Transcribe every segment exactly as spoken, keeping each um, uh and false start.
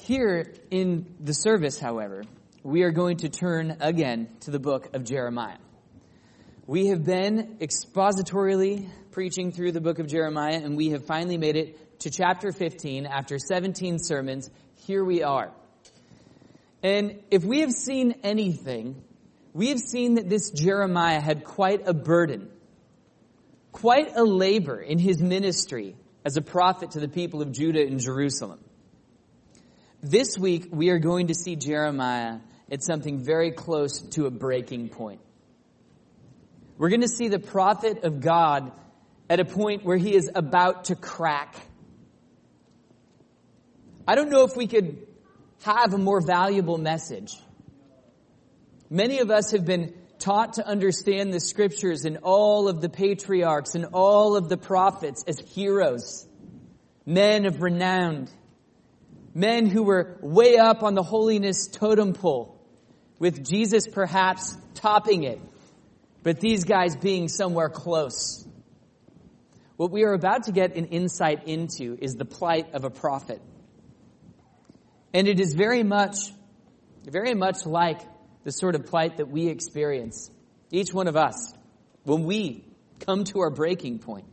Here in the service, however, we are going to turn again to the book of Jeremiah. We have been expositorily preaching through the book of Jeremiah, and we have finally made it to chapter fifteen. After seventeen sermons, here we are. And if we have seen anything, we have seen that this Jeremiah had quite a burden, quite a labor in his ministry as a prophet to the people of Judah and Jerusalem. This week, we are going to see Jeremiah at something very close to a breaking point. We're going to see the prophet of God at a point where he is about to crack. I don't know if we could have a more valuable message. Many of us have been taught to understand the scriptures and all of the patriarchs and all of the prophets as heroes, men of renown, men who were way up on the holiness totem pole, with Jesus perhaps topping it, but these guys being somewhere close. What we are about to get an insight into is the plight of a prophet. And it is very much, very much like the sort of plight that we experience, each one of us, when we come to our breaking point.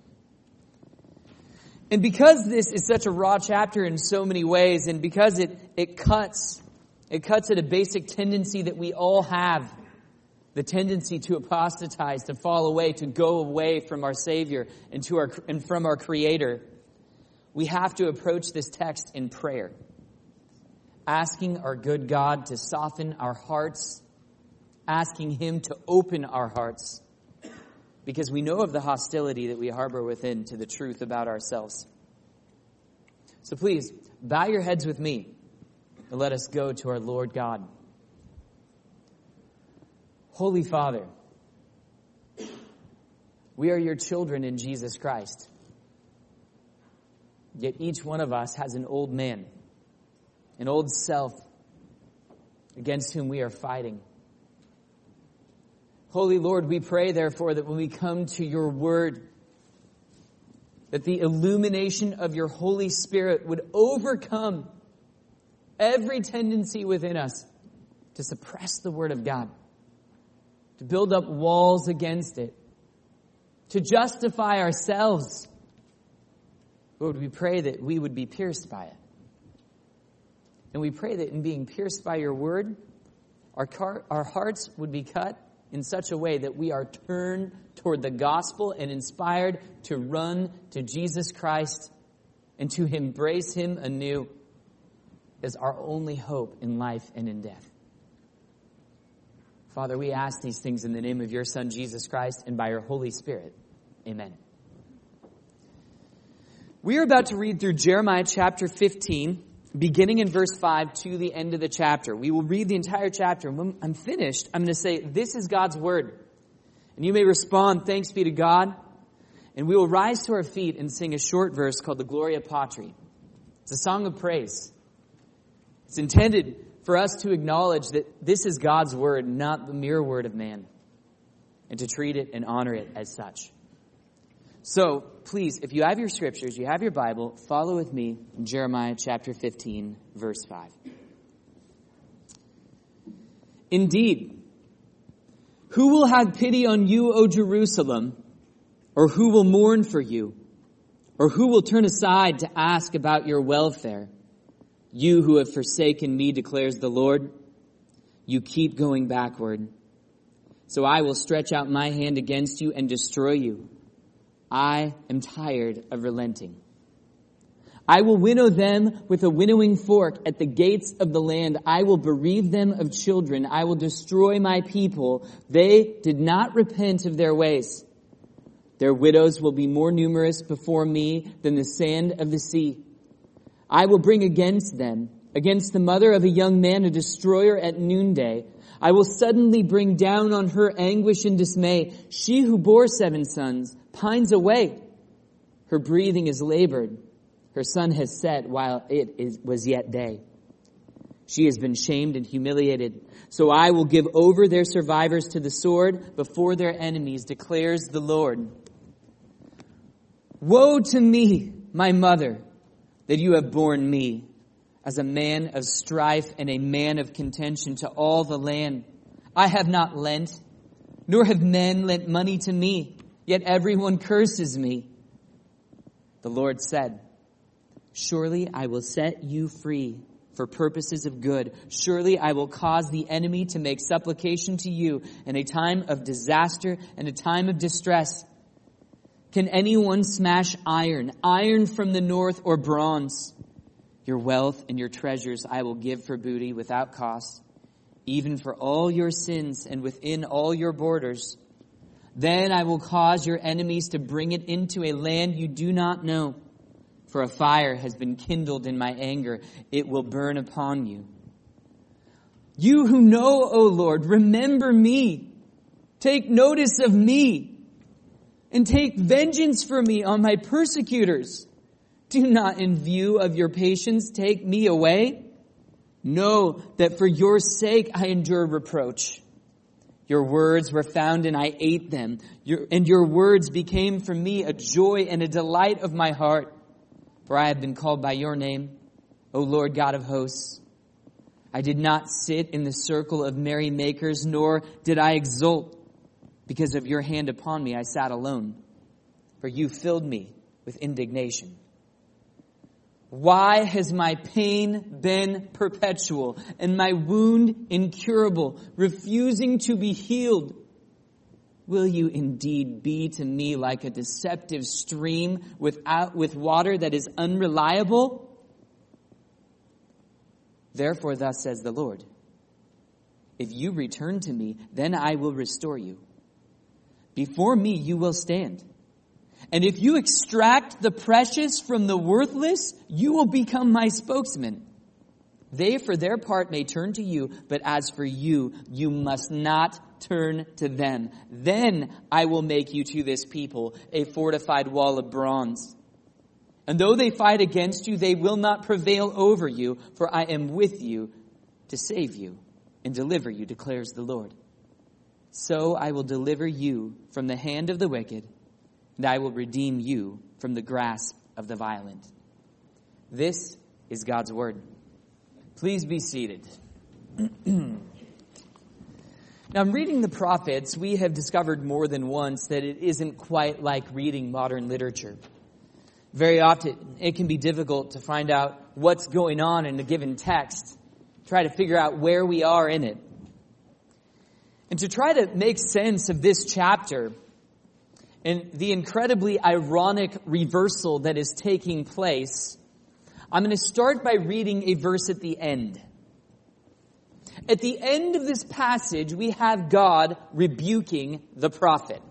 And because this is such a raw chapter in so many ways, and because it, it cuts, it cuts at a basic tendency that we all have, the tendency to apostatize, to fall away, to go away from our Savior and to our and from our Creator, we have to approach this text in prayer, asking our good God to soften our hearts, asking Him to open our hearts, because we know of the hostility that we harbor within to the truth about ourselves. So please, bow your heads with me and let us go to our Lord God. Holy Father, we are your children in Jesus Christ. Yet each one of us has an old man, an old self against whom we are fighting. Holy Lord, we pray, therefore, that when we come to your word, that the illumination of your Holy Spirit would overcome every tendency within us to suppress the word of God, to build up walls against it, to justify ourselves. Lord, we pray that we would be pierced by it. And we pray that in being pierced by your word, our, car, our hearts would be cut in such a way that we are turned toward the gospel and inspired to run to Jesus Christ and to embrace him anew as our only hope in life and in death. Father, we ask these things in the name of your Son, Jesus Christ, and by your Holy Spirit. Amen. We are about to read through Jeremiah chapter fifteen, beginning in verse five to the end of the chapter. We will read the entire chapter. And when I'm finished, I'm going to say, this is God's word. And you may respond, thanks be to God. And we will rise to our feet and sing a short verse called the Gloria Patri. It's a song of praise. It's intended for us to acknowledge that this is God's word, not the mere word of man, and to treat it and honor it as such. So, please, if you have your scriptures, you have your Bible, follow with me in Jeremiah chapter fifteen, verse five. Indeed, who will have pity on you, O Jerusalem, or who will mourn for you, or who will turn aside to ask about your welfare? You who have forsaken me, declares the Lord, you keep going backward. So I will stretch out my hand against you and destroy you. I am tired of relenting. I will winnow them with a winnowing fork at the gates of the land. I will bereave them of children. I will destroy my people. They did not repent of their ways. Their widows will be more numerous before me than the sand of the sea. I will bring against them, against the mother of a young man, a destroyer at noonday. I will suddenly bring down on her anguish and dismay. She who bore seven sons pines away. Her breathing is labored. Her sun has set while it is, was yet day. She has been shamed and humiliated. So I will give over their survivors to the sword before their enemies, declares the Lord. Woe to me, my mother, that you have borne me. as a man of strife and a man of contention to all the land. I have not lent, nor have men lent money to me, yet everyone curses me. The Lord said, surely I will set you free for purposes of good. Surely I will cause the enemy to make supplication to you in a time of disaster and a time of distress. Can anyone smash iron, iron from the north, or bronze? Your wealth and your treasures I will give for booty without cost, even for all your sins and within all your borders. Then I will cause your enemies to bring it into a land you do not know. For a fire has been kindled in my anger. It will burn upon you. You who know, O Lord, remember me. Take notice of me. And take vengeance for me on my persecutors. Do not, in view of your patience, take me away. Know that for your sake I endure reproach. Your words were found and I ate them. Your, and your words became for me a joy and a delight of my heart. For I have been called by your name, O Lord God of hosts. I did not sit in the circle of merrymakers, nor did I exult. Because of your hand upon me, I sat alone. For you filled me with indignation. Why has my pain been perpetual and my wound incurable, refusing to be healed? Will you indeed be to me like a deceptive stream without, with water that is unreliable? Therefore, thus says the Lord, if you return to me, then I will restore you. Before me you will stand. And if you extract the precious from the worthless, you will become my spokesman. They for their part may turn to you, but as for you, you must not turn to them. Then I will make you to this people a fortified wall of bronze. And though they fight against you, they will not prevail over you, for I am with you to save you and deliver you, declares the Lord. So I will deliver you from the hand of the wicked, and I will redeem you from the grasp of the violent. This is God's word. Please be seated. Now, in reading the prophets, we have discovered more than once that it isn't quite like reading modern literature. Very often, it can be difficult to find out what's going on in a given text, try to figure out where we are in it. And to try to make sense of this chapter and the incredibly ironic reversal that is taking place, I'm going to start by reading a verse at the end. At the end of this passage, we have God rebuking the prophet.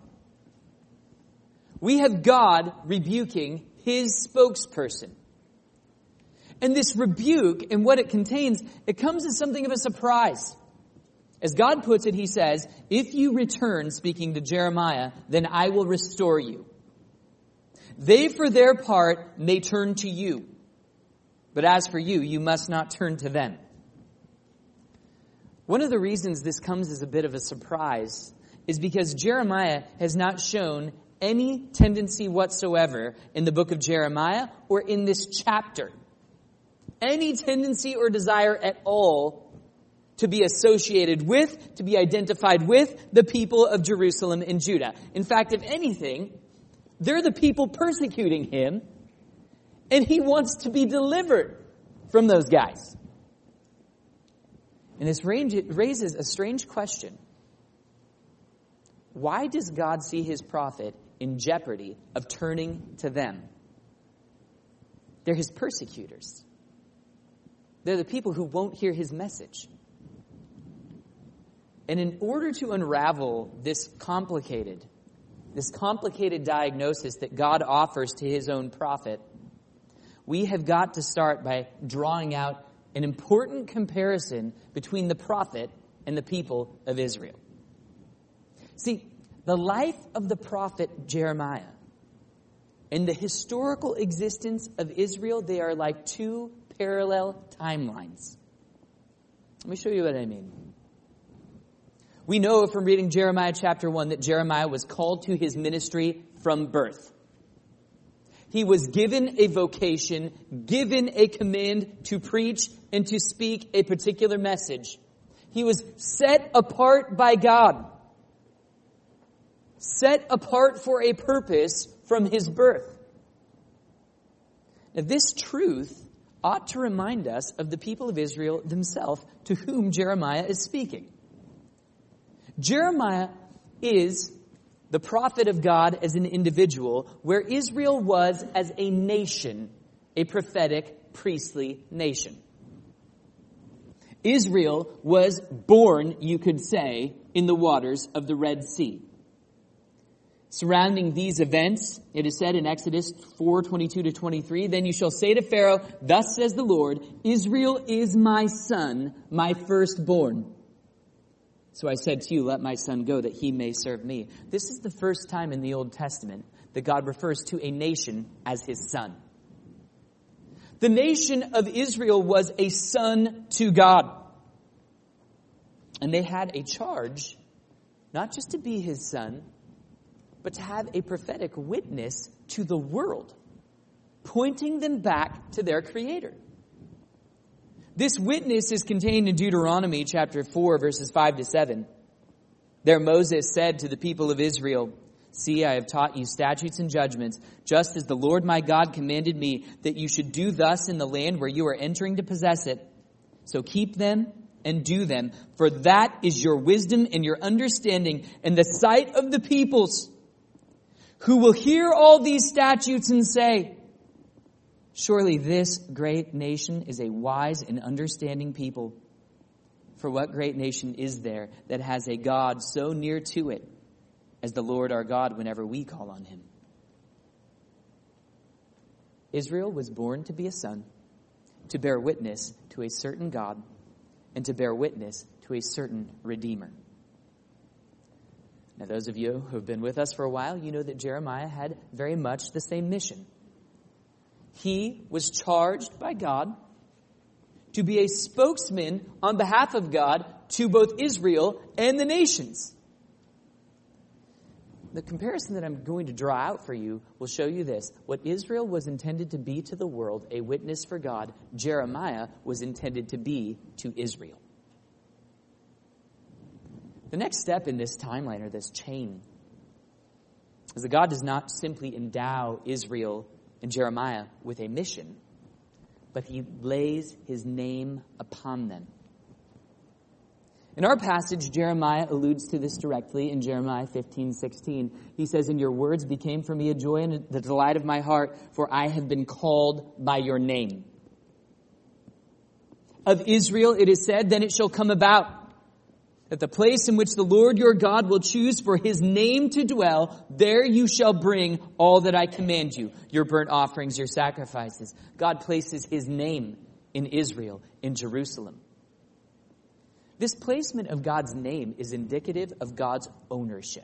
We have God rebuking his spokesperson. And this rebuke and what it contains, it comes as something of a surprise. As God puts it, he says, if you return, speaking to Jeremiah, then I will restore you. They for their part may turn to you, but as for you, you must not turn to them. One of the reasons this comes as a bit of a surprise is because Jeremiah has not shown any tendency whatsoever in the book of Jeremiah or in this chapter. Any tendency or desire at all to be associated with, to be identified with the people of Jerusalem and Judah. In fact, if anything, they're the people persecuting him, and he wants to be delivered from those guys. And this raises a strange question. Why does God see his prophet in jeopardy of turning to them? They're his persecutors. They're the people who won't hear his message. And in order to unravel this complicated, this complicated diagnosis that God offers to his own prophet, we have got to start by drawing out an important comparison between the prophet and the people of Israel. See, the life of the prophet Jeremiah and the historical existence of Israel, they are like two parallel timelines. Let me show you what I mean. We know from reading Jeremiah chapter one that Jeremiah was called to his ministry from birth. He was given a vocation, given a command to preach and to speak a particular message. He was set apart by God, set apart for a purpose from his birth. Now, this truth ought to remind us of the people of Israel themselves to whom Jeremiah is speaking. Jeremiah is the prophet of God as an individual, where Israel was as a nation, a prophetic, priestly nation. Israel was born, you could say, in the waters of the Red Sea. Surrounding these events, it is said in Exodus four, twenty-two to twenty-three, "Then you shall say to Pharaoh, thus says the Lord, Israel is my son, my firstborn. So I said to you, let my son go that he may serve me." This is the first time in the Old Testament that God refers to a nation as his son. The nation of Israel was a son to God. And they had a charge, not just to be his son, but to have a prophetic witness to the world, pointing them back to their Creator. This witness is contained in Deuteronomy chapter four, verses five to seven. There Moses said to the people of Israel, "See, I have taught you statutes and judgments, just as the Lord my God commanded me, that you should do thus in the land where you are entering to possess it. So keep them and do them, for that is your wisdom and your understanding in the sight of the peoples, who will hear all these statutes and say, surely this great nation is a wise and understanding people. For what great nation is there that has a God so near to it as the Lord our God whenever we call on him?" Israel was born to be a son, to bear witness to a certain God, and to bear witness to a certain Redeemer. Now, those of you who have been with us for a while, you know that Jeremiah had very much the same mission. He was charged by God to be a spokesman on behalf of God to both Israel and the nations. The comparison that I'm going to draw out for you will show you this. What Israel was intended to be to the world, a witness for God, Jeremiah was intended to be to Israel. The next step in this timeline, or this chain, is that God does not simply endow Israel and Jeremiah with a mission, but he lays his name upon them. In our passage, Jeremiah alludes to this directly in Jeremiah fifteen sixteen. He says, "And your words became for me a joy and the delight of my heart, for I have been called by your name." Of Israel it is said, "Then it shall come about that the place in which the Lord your God will choose for his name to dwell, there you shall bring all that I command you, your burnt offerings, your sacrifices." God places his name in Israel, in Jerusalem. This placement of God's name is indicative of God's ownership.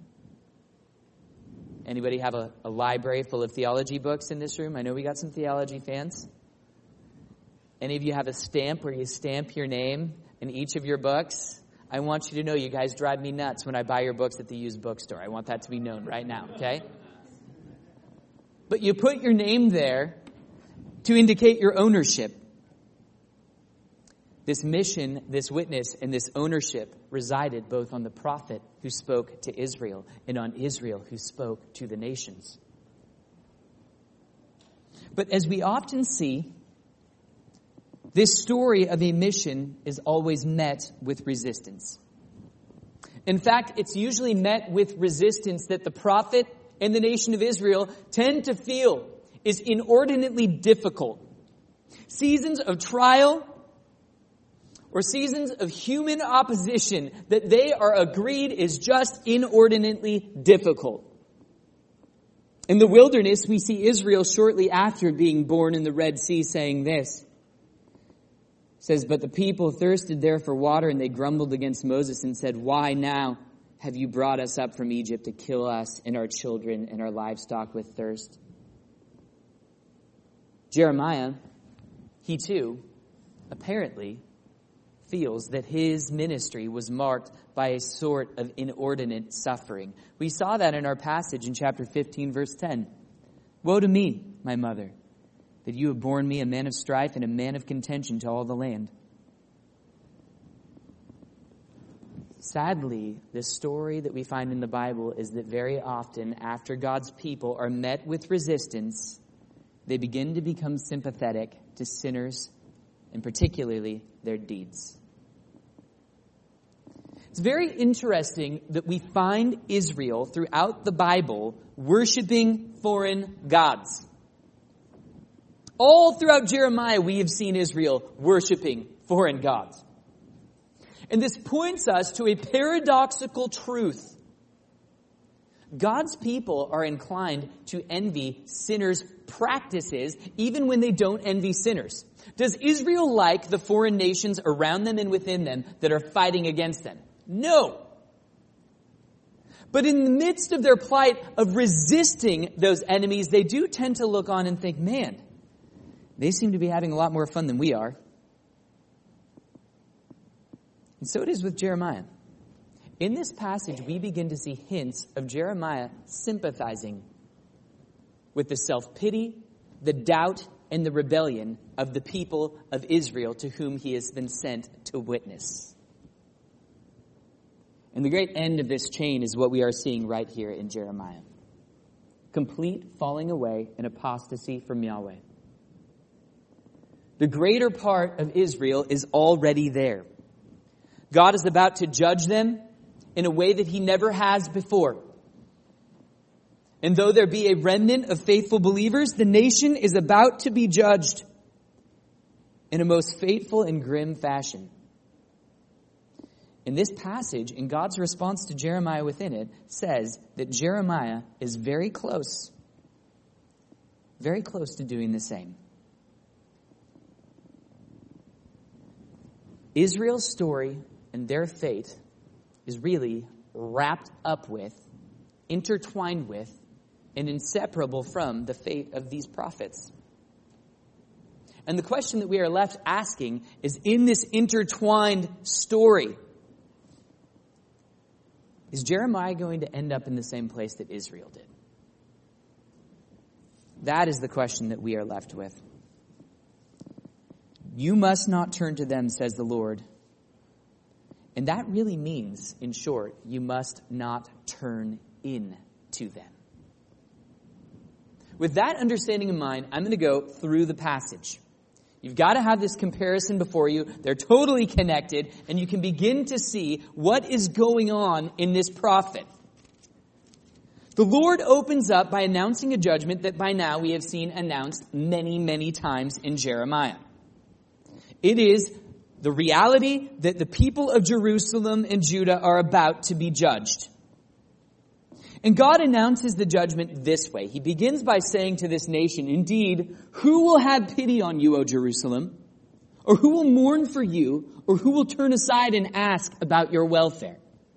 Anybody have a, a library full of theology books in this room? I know we got some theology fans. Any of you have a stamp where you stamp your name in each of your books? I want you to know you guys drive me nuts when I buy your books at the used bookstore. I want that to be known right now, okay? But you put your name there to indicate your ownership. This mission, this witness, and this ownership resided both on the prophet who spoke to Israel and on Israel who spoke to the nations. But as we often see, this story of a mission is always met with resistance. In fact, it's usually met with resistance that the prophet and the nation of Israel tend to feel is inordinately difficult. Seasons of trial or seasons of human opposition that they are agreed is just inordinately difficult. In the wilderness, we see Israel shortly after being born in the Red Sea saying this. It says, "But the people thirsted there for water, and they grumbled against Moses and said, 'Why now have you brought us up from Egypt to kill us and our children and our livestock with thirst?'" Jeremiah, he too, apparently feels that his ministry was marked by a sort of inordinate suffering. We saw that in our passage in chapter fifteen, verse ten. Woe to me, my mother, that you have borne me a man of strife and a man of contention to all the land. Sadly, the story that we find in the Bible is that very often after God's people are met with resistance, they begin to become sympathetic to sinners, and particularly their deeds. It's very interesting that we find Israel throughout the Bible worshiping foreign gods. All throughout Jeremiah, we have seen Israel worshiping foreign gods. And this points us to a paradoxical truth. God's people are inclined to envy sinners' practices, even when they don't envy sinners. Does Israel like the foreign nations around them and within them that are fighting against them? No. But in the midst of their plight of resisting those enemies, they do tend to look on and think, man, they seem to be having a lot more fun than we are. And so it is with Jeremiah. In this passage, we begin to see hints of Jeremiah sympathizing with the self-pity, the doubt, and the rebellion of the people of Israel to whom he has been sent to witness. And the great end of this chain is what we are seeing right here in Jeremiah. Complete falling away and apostasy from Yahweh. The greater part of Israel is already there. God is about to judge them in a way that he never has before. And though there be a remnant of faithful believers, the nation is about to be judged in a most fateful and grim fashion. In this passage, in God's response to Jeremiah within it, says that Jeremiah is very close, very close to doing the same. Israel's story and their fate is really wrapped up with, intertwined with, and inseparable from the fate of these prophets. And the question that we are left asking is, in this intertwined story, is Jeremiah going to end up in the same place that Israel did? That is the question that we are left with. You must not turn to them, says the Lord. And that really means, in short, you must not turn in to them. With that understanding in mind, I'm going to go through the passage. You've got to have this comparison before you. They're totally connected, and you can begin to see what is going on in this prophet. The Lord opens up by announcing a judgment that by now we have seen announced many, many times in Jeremiah. It is the reality that the people of Jerusalem and Judah are about to be judged. And God announces the judgment this way. He begins by saying to this nation, indeed, who will have pity on you, O Jerusalem? Or who will mourn for you? Or who will turn aside and ask about your welfare?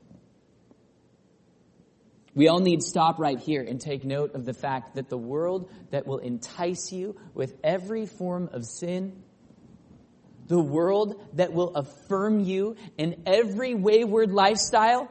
We all need to stop right here and take note of the fact that the world that will entice you with every form of sin, the world that will affirm you in every wayward lifestyle,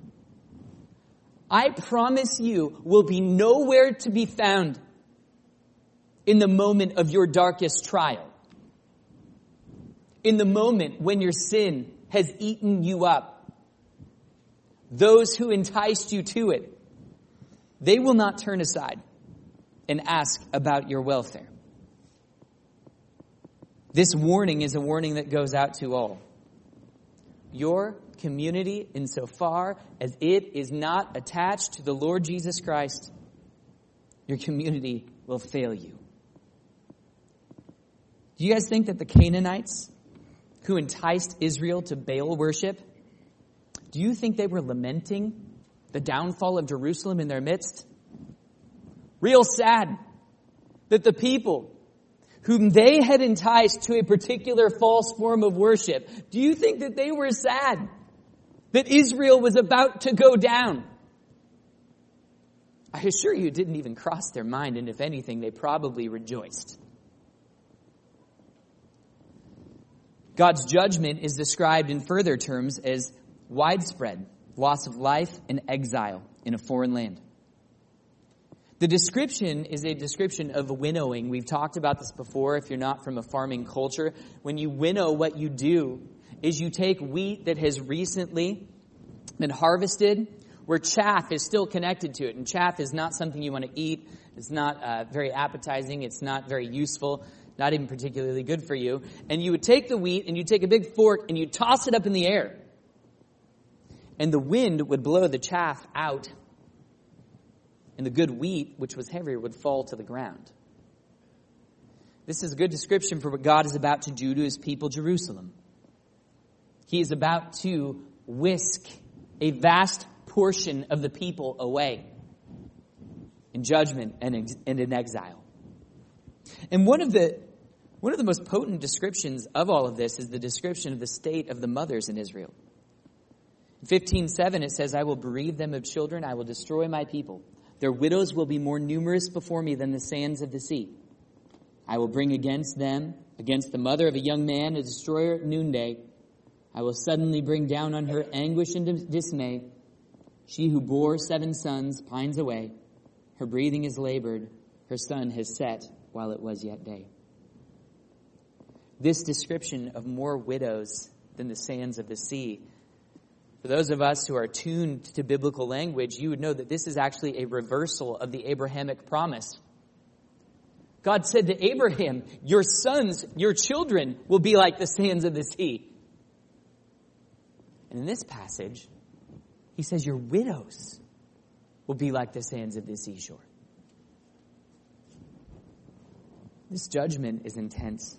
I promise you, will be nowhere to be found in the moment of your darkest trial. In the moment when your sin has eaten you up. Those who enticed you to it, they will not turn aside and ask about your welfare. This warning is a warning that goes out to all. Your community, insofar as it is not attached to the Lord Jesus Christ, your community will fail you. Do you guys think that the Canaanites who enticed Israel to Baal worship, do you think they were lamenting the downfall of Jerusalem in their midst? Real sad that the people whom they had enticed to a particular false form of worship, do you think that they were sad that Israel was about to go down? I assure you it didn't even cross their mind, and if anything, they probably rejoiced. God's judgment is described in further terms as widespread loss of life and exile in a foreign land. The description is a description of winnowing. We've talked about this before if you're not from a farming culture. When you winnow, what you do is you take wheat that has recently been harvested, where chaff is still connected to it. And chaff is not something you want to eat. It's not uh, very appetizing. It's not very useful, not even particularly good for you. And you would take the wheat and you take a big fork and you toss it up in the air. And the wind would blow the chaff out. And the good wheat, which was heavier, would fall to the ground. This is a good description for what God is about to do to his people, Jerusalem. He is about to whisk a vast portion of the people away in judgment and in exile. And one of the one of the most potent descriptions of all of this is the description of the state of the mothers in Israel. In fifteen seven, it says, I will bereave them of children, I will destroy my people. Their widows will be more numerous before me than the sands of the sea. I will bring against them, against the mother of a young man, a destroyer at noonday. I will suddenly bring down on her anguish and dismay. She who bore seven sons pines away. Her breathing is labored. Her sun has set while it was yet day. This description of more widows than the sands of the sea, for those of us who are tuned to biblical language, you would know that this is actually a reversal of the Abrahamic promise. God said to Abraham, your sons, your children will be like the sands of the sea. And in this passage, he says your widows will be like the sands of the seashore. This judgment is intense.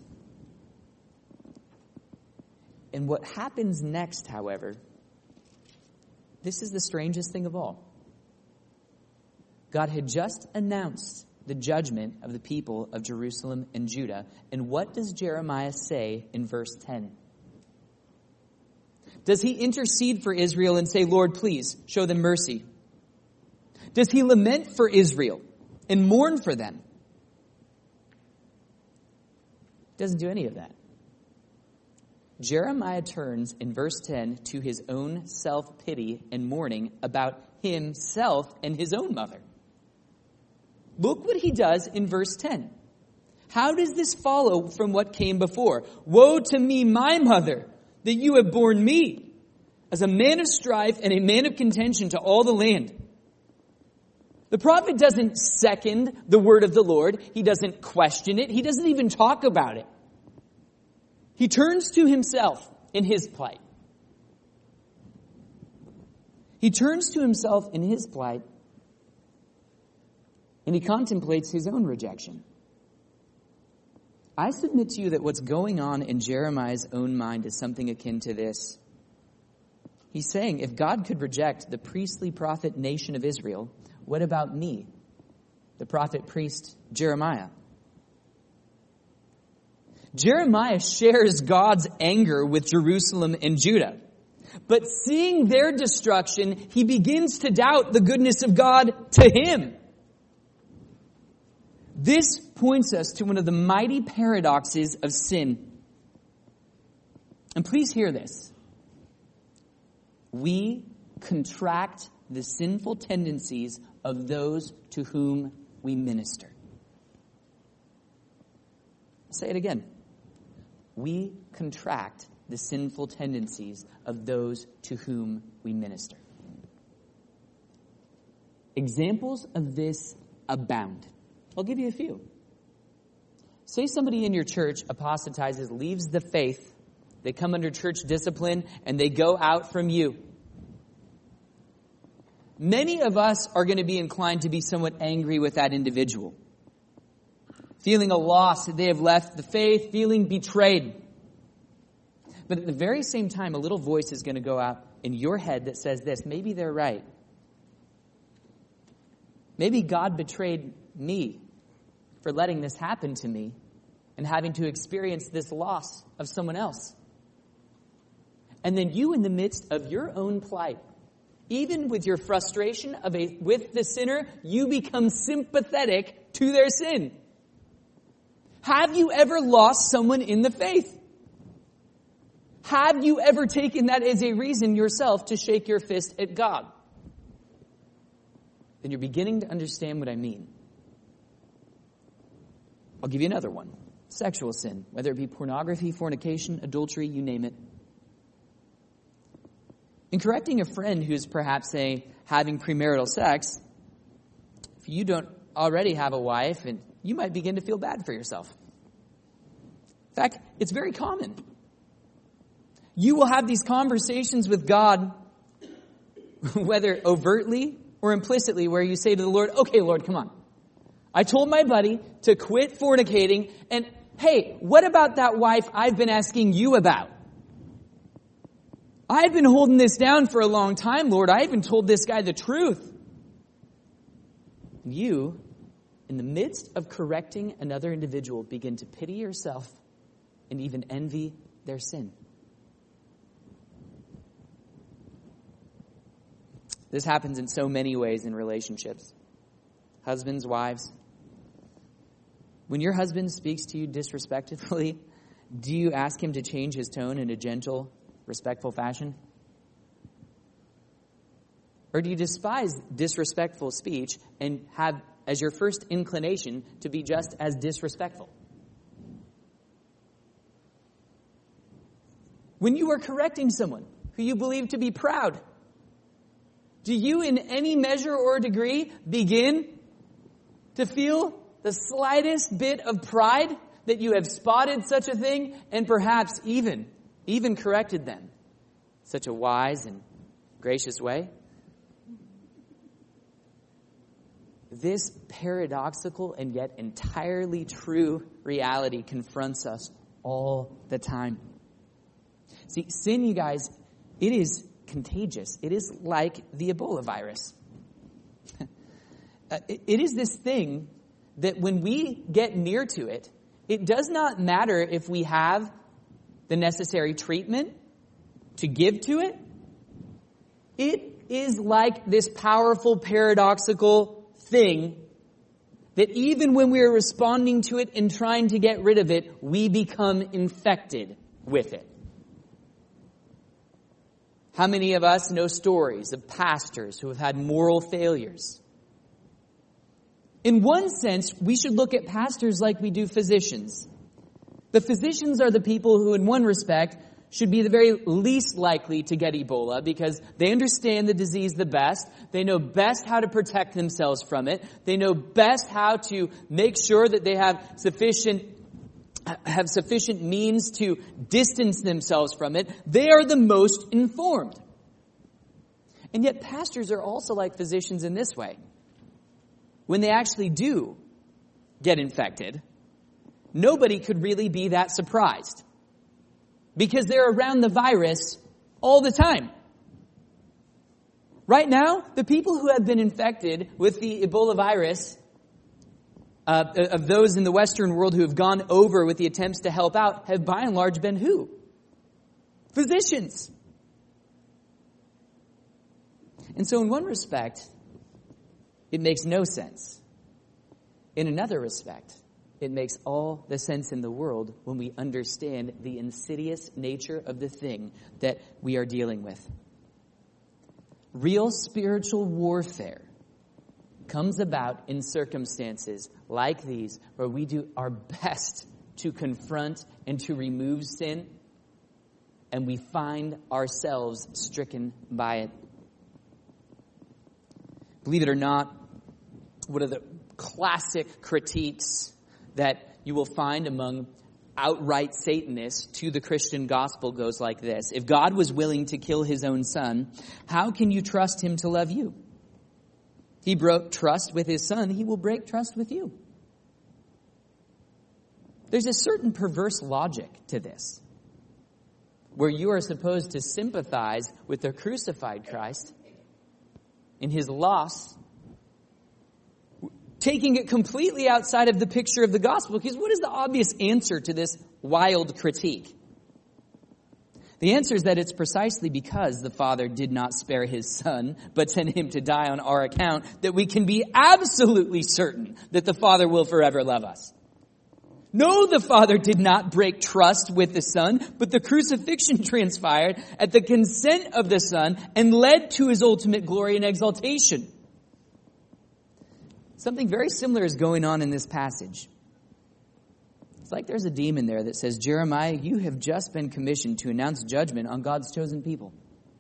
And what happens next, however, this is the strangest thing of all. God had just announced the judgment of the people of Jerusalem and Judah. And what does Jeremiah say in verse ten? Does he intercede for Israel and say, Lord, please show them mercy? Does he lament for Israel and mourn for them? Doesn't do any of that. Jeremiah turns in verse ten to his own self-pity and mourning about himself and his own mother. Look what he does in verse ten. How does this follow from what came before? Woe to me, my mother, that you have borne me as a man of strife and a man of contention to all the land. The prophet doesn't second the word of the Lord. He doesn't question it. He doesn't even talk about it. He turns to himself in his plight. He turns to himself in his plight, and he contemplates his own rejection. I submit to you that what's going on in Jeremiah's own mind is something akin to this. He's saying, if God could reject the priestly prophet nation of Israel, what about me, the prophet priest Jeremiah? Jeremiah shares God's anger with Jerusalem and Judah. But seeing their destruction, he begins to doubt the goodness of God to him. This points us to one of the mighty paradoxes of sin. And please hear this. We contract the sinful tendencies of those to whom we minister. I'll say it again. We contract the sinful tendencies of those to whom we minister. Examples of this abound. I'll give you a few. Say somebody in your church apostatizes, leaves the faith, they come under church discipline, and they go out from you. Many of us are going to be inclined to be somewhat angry with that individual. Feeling a loss that they have left the faith, feeling betrayed. But at the very same time, a little voice is going to go out in your head that says this, maybe they're right. Maybe God betrayed me for letting this happen to me and having to experience this loss of someone else. And then you, in the midst of your own plight, even with your frustration of a, with the sinner, you become sympathetic to their sin. Have you ever lost someone in the faith? Have you ever taken that as a reason yourself to shake your fist at God? Then you're beginning to understand what I mean. I'll give you another one. Sexual sin, whether it be pornography, fornication, adultery, you name it. In correcting a friend who's perhaps, say, having premarital sex, if you don't already have a wife, and you might begin to feel bad for yourself. In fact, it's very common. You will have these conversations with God, whether overtly or implicitly, where you say to the Lord, okay, Lord, come on. I told my buddy to quit fornicating, and hey, what about that wife I've been asking you about? I've been holding this down for a long time, Lord. I even told this guy the truth. You, in the midst of correcting another individual, begin to pity yourself and even envy their sin. This happens in so many ways in relationships. Husbands, wives. When your husband speaks to you disrespectfully, do you ask him to change his tone in a gentle, respectful fashion? Or do you despise disrespectful speech and have as your first inclination to be just as disrespectful? When you are correcting someone who you believe to be proud, do you in any measure or degree begin to feel the slightest bit of pride that you have spotted such a thing and perhaps even, even corrected them in such a wise and gracious way? This paradoxical and yet entirely true reality confronts us all the time. See, sin, you guys, it is contagious. It is like the Ebola virus. It is this thing that when we get near to it, it does not matter if we have the necessary treatment to give to it. It is like this powerful, paradoxical thing that even when we are responding to it and trying to get rid of it, we become infected with it. How many of us know stories of pastors who have had moral failures? In one sense, we should look at pastors like we do physicians. The physicians are the people who, in one respect, should be the very least likely to get Ebola because they understand the disease the best. They know best how to protect themselves from it. They know best how to make sure that they have sufficient have sufficient means to distance themselves from it. They are the most informed. And yet pastors are also like physicians in this way. When they actually do get infected, nobody could really be that surprised because they're around the virus all the time. Right now, the people who have been infected with the Ebola virus, uh, of those in the Western world who have gone over with the attempts to help out, have by and large been who? Physicians. And so in one respect, it makes no sense. In another respect, it makes all the sense in the world when we understand the insidious nature of the thing that we are dealing with. Real spiritual warfare comes about in circumstances like these where we do our best to confront and to remove sin, and we find ourselves stricken by it. Believe it or not, one of the classic critiques that you will find among outright Satanists to the Christian gospel goes like this. If God was willing to kill his own son, how can you trust him to love you? He broke trust with his son, he will break trust with you. There's a certain perverse logic to this, where you are supposed to sympathize with the crucified Christ in his loss, taking it completely outside of the picture of the gospel. Because what is the obvious answer to this wild critique? The answer is that it's precisely because the Father did not spare his Son, but sent him to die on our account, that we can be absolutely certain that the Father will forever love us. No, the Father did not break trust with the Son, but the crucifixion transpired at the consent of the Son and led to his ultimate glory and exaltation. Something very similar is going on in this passage. like there's a demon there that says, Jeremiah, you have just been commissioned to announce judgment on God's chosen people.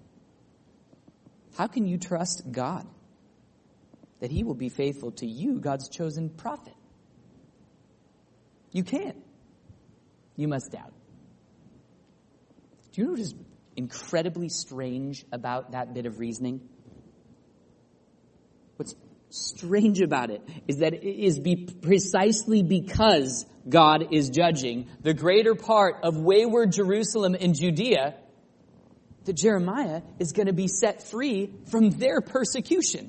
How can you trust God that he will be faithful to you, God's chosen prophet? You can't. You must doubt. Do you know what is incredibly strange about that bit of reasoning? What's strange about it is that it is be precisely because God is judging the greater part of wayward Jerusalem and Judea that Jeremiah is going to be set free from their persecution.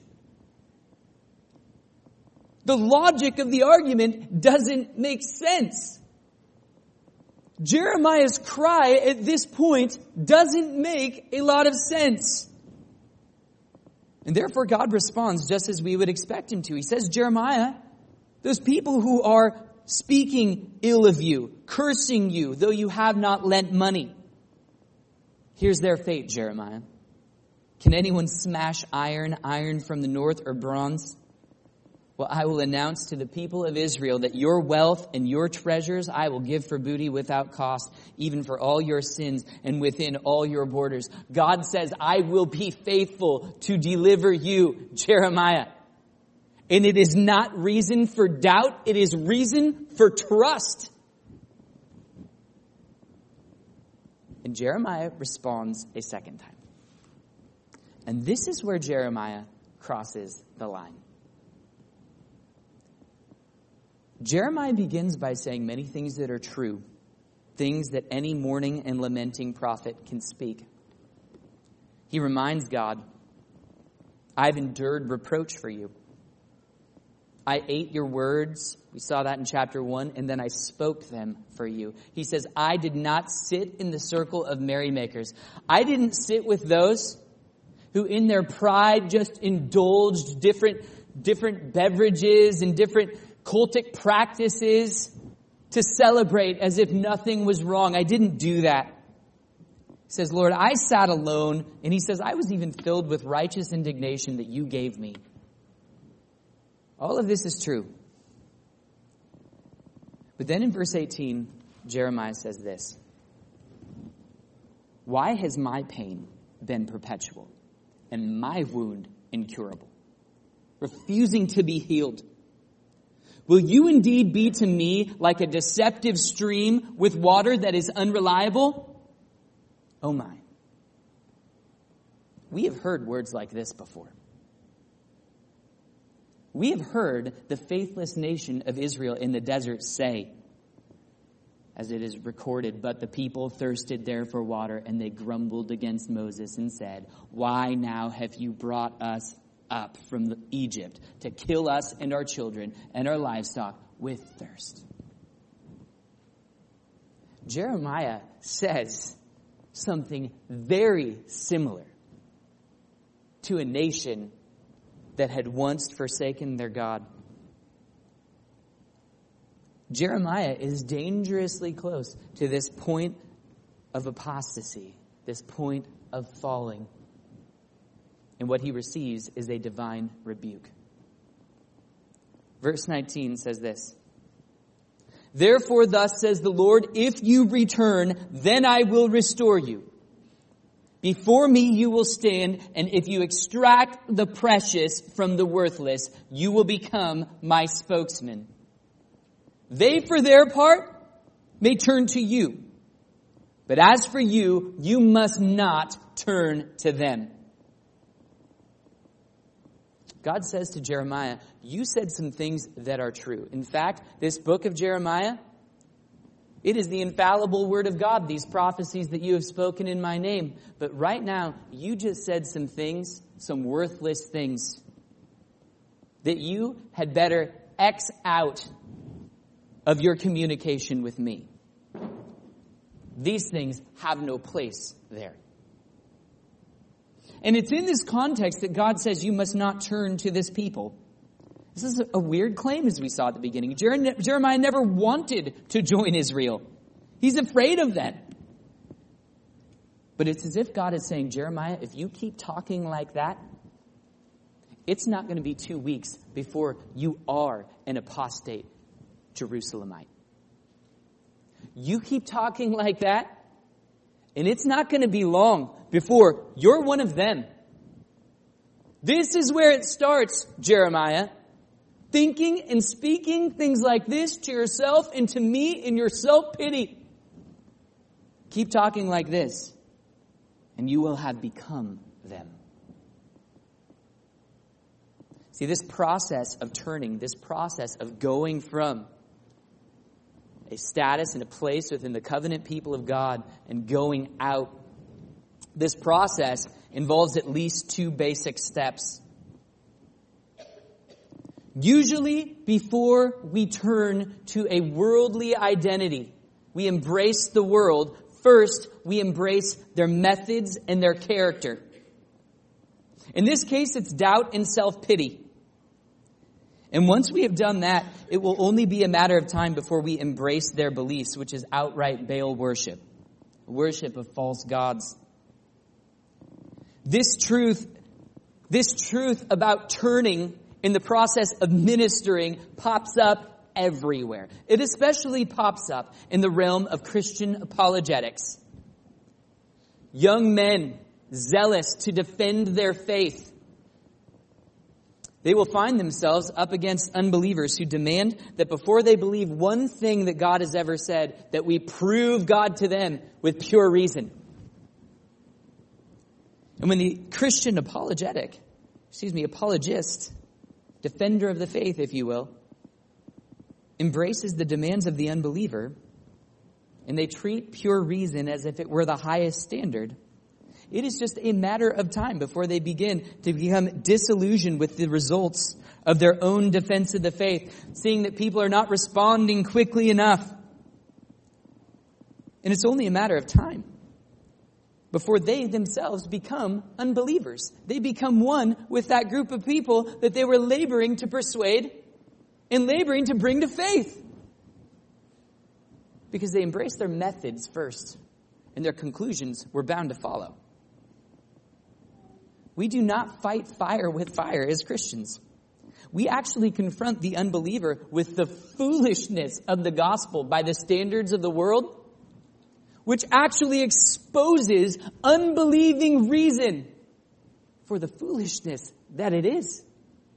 The logic of the argument doesn't make sense. Jeremiah's cry at this point doesn't make a lot of sense. And therefore God responds just as we would expect him to. He says, Jeremiah, those people who are speaking ill of you, cursing you, though you have not lent money, here's their fate, Jeremiah. Can anyone smash iron, iron from the north, or bronze? Well, I will announce to the people of Israel that your wealth and your treasures I will give for booty without cost, even for all your sins and within all your borders. God says, I will be faithful to deliver you, Jeremiah. And it is not reason for doubt. It is reason for trust. And Jeremiah responds a second time. And this is where Jeremiah crosses the line. Jeremiah begins by saying many things that are true, things that any mourning and lamenting prophet can speak. He reminds God, I've endured reproach for you. I ate your words. We saw that in chapter one, and then I spoke them for you. He says, I did not sit in the circle of merrymakers. I didn't sit with those who in their pride just indulged different, different beverages and different cultic practices to celebrate as if nothing was wrong. I didn't do that. He says, Lord, I sat alone, and he says, I was even filled with righteous indignation that you gave me. All of this is true. But then in verse eighteen, Jeremiah says this. Why has my pain been perpetual and my wound incurable, refusing to be healed? Will you indeed be to me like a deceptive stream with water that is unreliable? Oh my. We have heard words like this before. We have heard the faithless nation of Israel in the desert say, as it is recorded, but the people thirsted there for water, and they grumbled against Moses and said, why now have you brought us up from the Egypt to kill us and our children and our livestock with thirst? Jeremiah says something very similar to a nation that had once forsaken their God. Jeremiah is dangerously close to this point of apostasy, this point of falling. And what he receives is a divine rebuke. Verse nineteen says this. Therefore, thus says the Lord, if you return, then I will restore you. Before me you will stand, and if you extract the precious from the worthless, you will become my spokesman. They, for their part, may turn to you. But as for you, you must not turn to them. God says to Jeremiah, you said some things that are true. In fact, this book of Jeremiah, it is the infallible word of God, these prophecies that you have spoken in my name. But right now, you just said some things, some worthless things, that you had better X out of your communication with me. These things have no place there. And it's in this context that God says you must not turn to this people. This is a weird claim, as we saw at the beginning. Jeremiah never wanted to join Israel. He's afraid of them. But it's as if God is saying, Jeremiah, if you keep talking like that, it's not going to be two weeks before you are an apostate Jerusalemite. You keep talking like that, and it's not going to be long before you're one of them. This is where it starts, Jeremiah. Thinking and speaking things like this to yourself and to me in your self-pity. Keep talking like this, and you will have become them. See, this process of turning, this process of going from a status and a place within the covenant people of God and going out, this process involves at least two basic steps. Usually, before we turn to a worldly identity, we embrace the world. First, we embrace their methods and their character. In this case, it's doubt and self-pity. And once we have done that, it will only be a matter of time before we embrace their beliefs, which is outright Baal worship, worship of false gods. This truth, this truth about turning in the process of ministering pops up everywhere. It especially pops up in the realm of Christian apologetics. Young men zealous to defend their faith, they will find themselves up against unbelievers who demand that before they believe one thing that God has ever said, that we prove God to them with pure reason. And when the Christian apologetic, excuse me, apologist, defender of the faith, if you will, embraces the demands of the unbeliever, and they treat pure reason as if it were the highest standard, it is just a matter of time before they begin to become disillusioned with the results of their own defense of the faith, seeing that people are not responding quickly enough. And it's only a matter of time before they themselves become unbelievers. They become one with that group of people that they were laboring to persuade and laboring to bring to faith. Because they embraced their methods first, and their conclusions were bound to follow. We do not fight fire with fire as Christians. We actually confront the unbeliever with the foolishness of the gospel by the standards of the world, which actually exposes unbelieving reason for the foolishness that it is.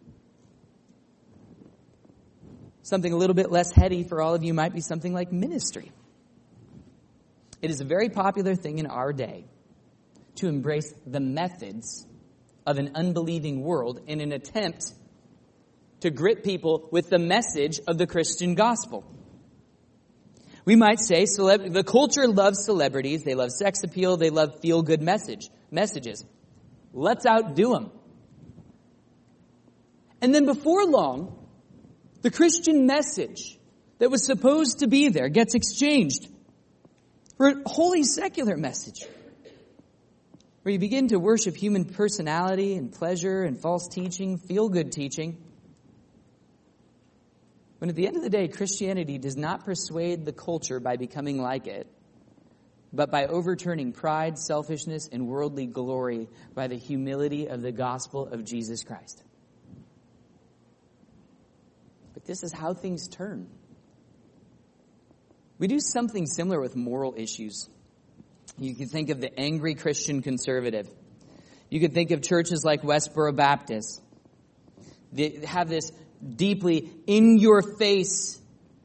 Something a little bit less heady for all of you might be something like ministry. It is a very popular thing in our day to embrace the methods of an unbelieving world in an attempt to grip people with the message of the Christian gospel. We might say celeb- the culture loves celebrities, they love sex appeal, they love feel-good message messages. Let's outdo them. And then before long, the Christian message that was supposed to be there gets exchanged for a wholly secular message, where you begin to worship human personality and pleasure and false teaching, feel-good teaching. When at the end of the day, Christianity does not persuade the culture by becoming like it, but by overturning pride, selfishness, and worldly glory by the humility of the gospel of Jesus Christ. But this is how things turn. We do something similar with moral issues. You can think of the angry Christian conservative. You could think of churches like Westboro Baptist. They have this deeply in-your-face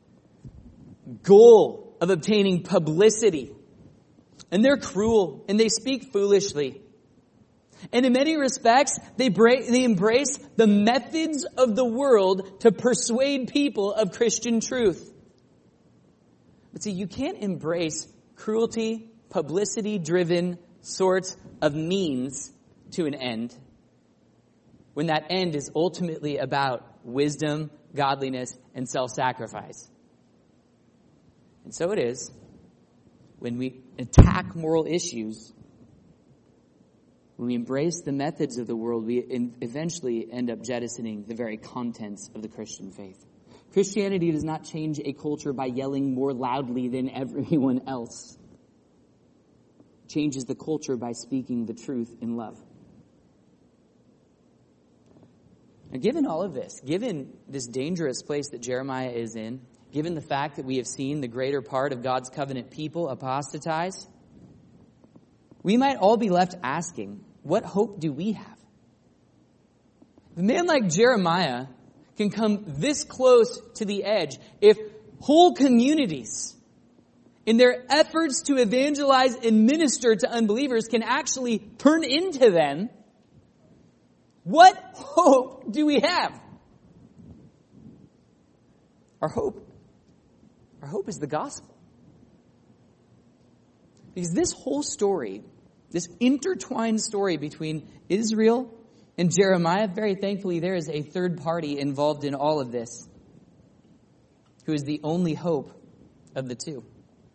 goal of obtaining publicity. And they're cruel, and they speak foolishly. And in many respects, they, bra- they embrace the methods of the world to persuade people of Christian truth. But see, you can't embrace cruelty, publicity-driven sorts of means to an end when that end is ultimately about wisdom, godliness, and self-sacrifice. And so it is when we attack moral issues, when we embrace the methods of the world, we eventually end up jettisoning the very contents of the Christian faith. Christianity does not change a culture by yelling more loudly than everyone else. It changes the culture by speaking the truth in love. Now, given all of this, given this dangerous place that Jeremiah is in, given the fact that we have seen the greater part of God's covenant people apostatize, we might all be left asking, what hope do we have? If a man like Jeremiah can come this close to the edge, if whole communities, in their efforts to evangelize and minister to unbelievers, can actually turn into them, what hope do we have? Our hope, our hope is the gospel. Because this whole story, this intertwined story between Israel and Jeremiah, very thankfully there is a third party involved in all of this, who is the only hope of the two.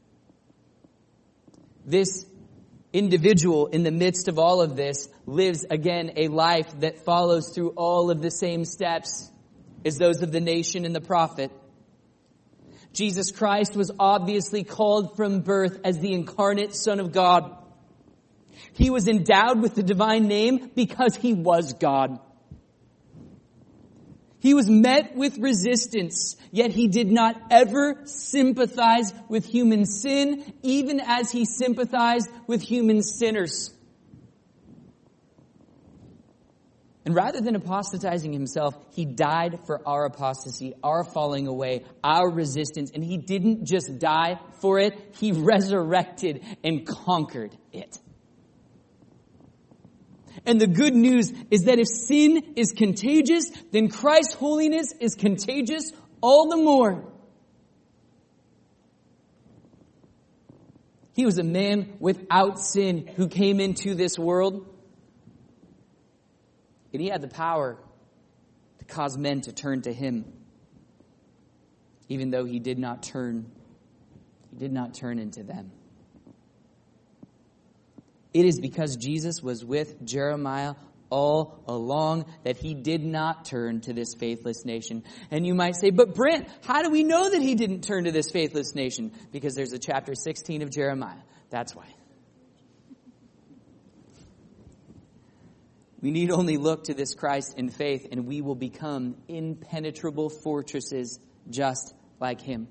This individual in the midst of all of this lives again a life that follows through all of the same steps as those of the nation and the prophet. Jesus Christ was obviously called from birth as the incarnate Son of God. He was endowed with the divine name because he was God. He was met with resistance, yet he did not ever sympathize with human sin, even as he sympathized with human sinners. And rather than apostatizing himself, he died for our apostasy, our falling away, our resistance. And he didn't just die for it, he resurrected and conquered it. And the good news is that if sin is contagious, then Christ's holiness is contagious all the more. He was a man without sin who came into this world. And he had the power to cause men to turn to him. Even though he did not turn, he did not turn into them. It is because Jesus was with Jeremiah all along that he did not turn to this faithless nation. And you might say, but Brent, how do we know that he didn't turn to this faithless nation? Because there's a chapter sixteen of Jeremiah. That's why. We need only look to this Christ in faith, and we will become impenetrable fortresses just like him.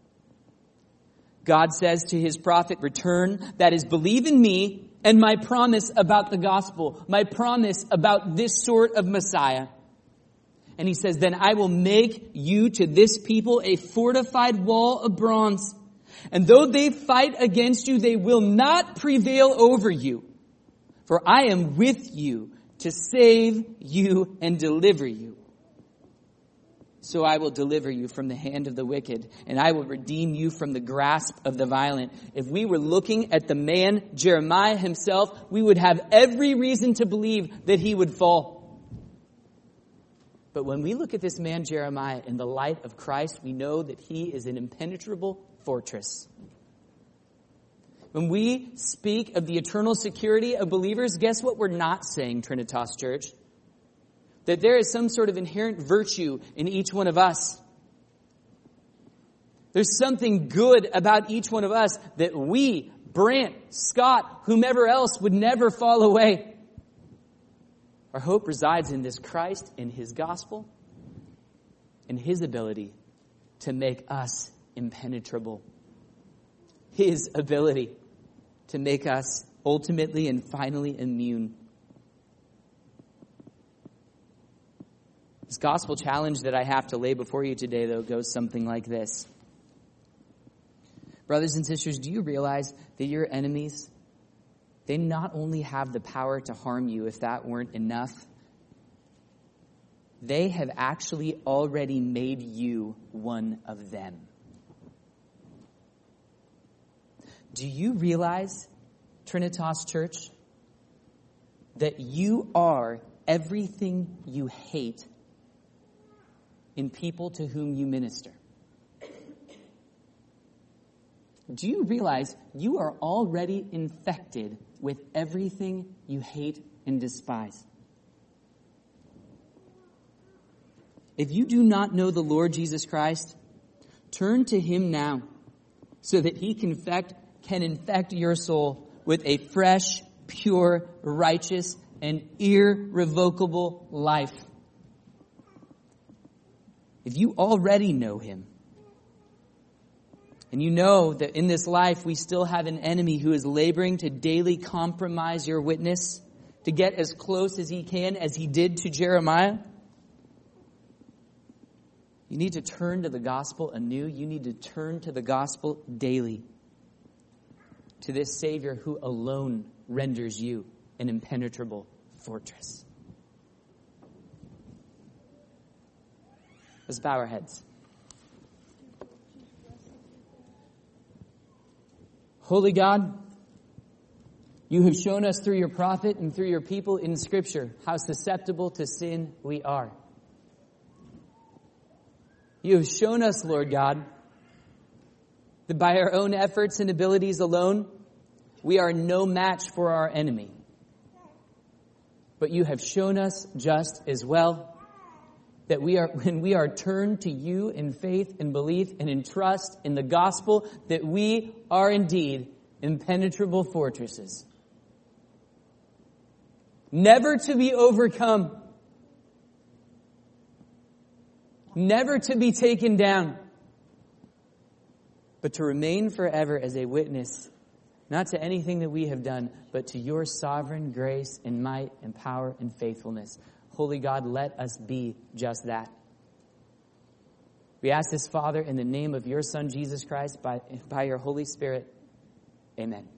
God says to his prophet, return, that is, believe in me and my promise about the gospel, my promise about this sort of Messiah. And he says, then I will make you to this people a fortified wall of bronze. And though they fight against you, they will not prevail over you. For I am with you to save you and deliver you. So I will deliver you from the hand of the wicked, and I will redeem you from the grasp of the violent. If we were looking at the man, Jeremiah himself, we would have every reason to believe that he would fall. But when we look at this man, Jeremiah, in the light of Christ, we know that he is an impenetrable fortress. When we speak of the eternal security of believers, guess what we're not saying, Trinitas Church? That there is some sort of inherent virtue in each one of us. There's something good about each one of us that we, Brant, Scott, whomever else, would never fall away. Our hope resides in this Christ, in his gospel, and his ability to make us impenetrable. His ability to make us ultimately and finally immune. This gospel challenge that I have to lay before you today, though, goes something like this. Brothers and sisters, do you realize that your enemies, they not only have the power to harm you, if that weren't enough, they have actually already made you one of them. Do you realize, Trinitas Church, that you are everything you hate in people to whom you minister? Do you realize you are already infected with everything you hate and despise? If you do not know the Lord Jesus Christ, turn to him now so that he can infect, can infect your soul with a fresh, pure, righteous, and irrevocable life. If you already know him, And you know that in this life we still have an enemy who is laboring to daily compromise your witness, to get as close as he can, as he did to Jeremiah. You need to turn to the gospel anew. You need to turn to the gospel daily, to this Savior who alone renders you an impenetrable fortress. Let's bow our heads. Holy God, you have shown us through your prophet and through your people in Scripture how susceptible to sin we are. You have shown us, Lord God, that by our own efforts and abilities alone, we are no match for our enemy. But you have shown us just as well that we are, when we are turned to you in faith and belief and in trust in the gospel, that we are indeed impenetrable fortresses, never to be overcome, never to be taken down, but to remain forever as a witness, not to anything that we have done, but to your sovereign grace and might and power and faithfulness. Holy God, let us be just that. We ask this, Father, in the name of your Son, Jesus Christ, by, by your Holy Spirit. Amen.